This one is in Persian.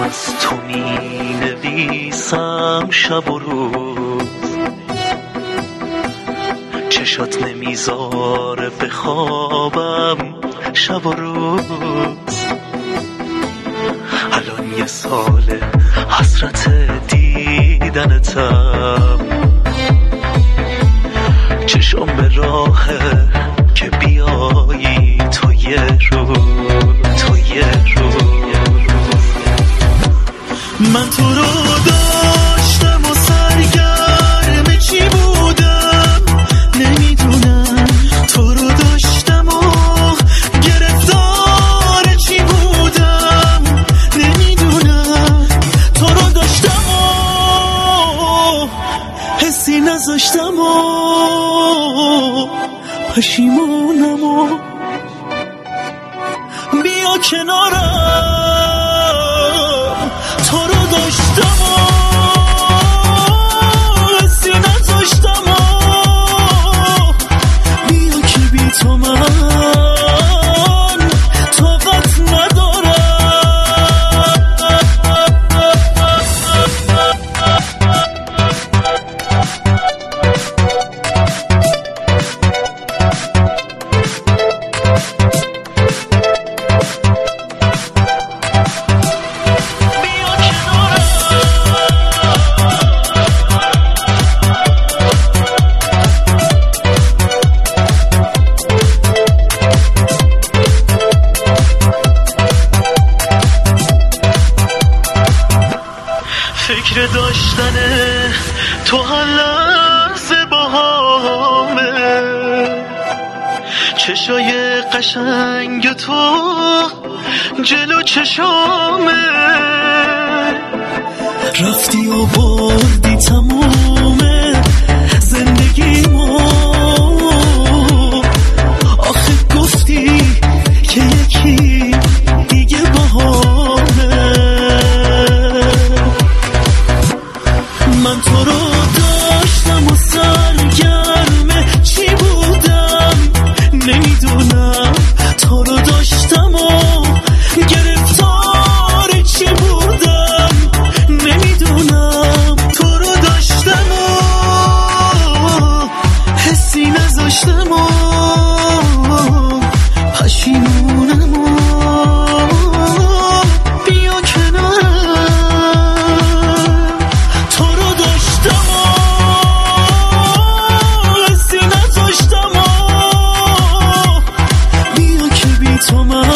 از تو می نویسم شب و روز، چشات نمیذاره بخوابم شب و روز. الان یه ساله حسرت دیدنتم، چشم به راهه که بیایی تو یه روز. من تو رو داشتم و سرگرم چی بودم نمیدونم، تو رو داشتم و گرفتار چی بودم نمیدونم، تو رو داشتم و حسی نذاشتم و پشیمونم و بیا کنارم، تو رو داشتم و حسی نذاشتم و بیا که بی تو من طاقت ندارم. فکر داشتن تو هر لحظه باهامه، چشای قشنگ تو جلو چشامه، رفتی و بردی تموم زندگیمو، آخه گفتی که یکی دیگه باهامه. من تو رو داشتم و سرگرم چی بودم نمیدونم، تو رو داشتم و گرفتار چی بودم نمیدونم، تو رو داشتم و حسی نذاشتم و پشیمونم و بیا کنارم، تو رو داشتم و حسی نذاشتم و بیا که بی تو من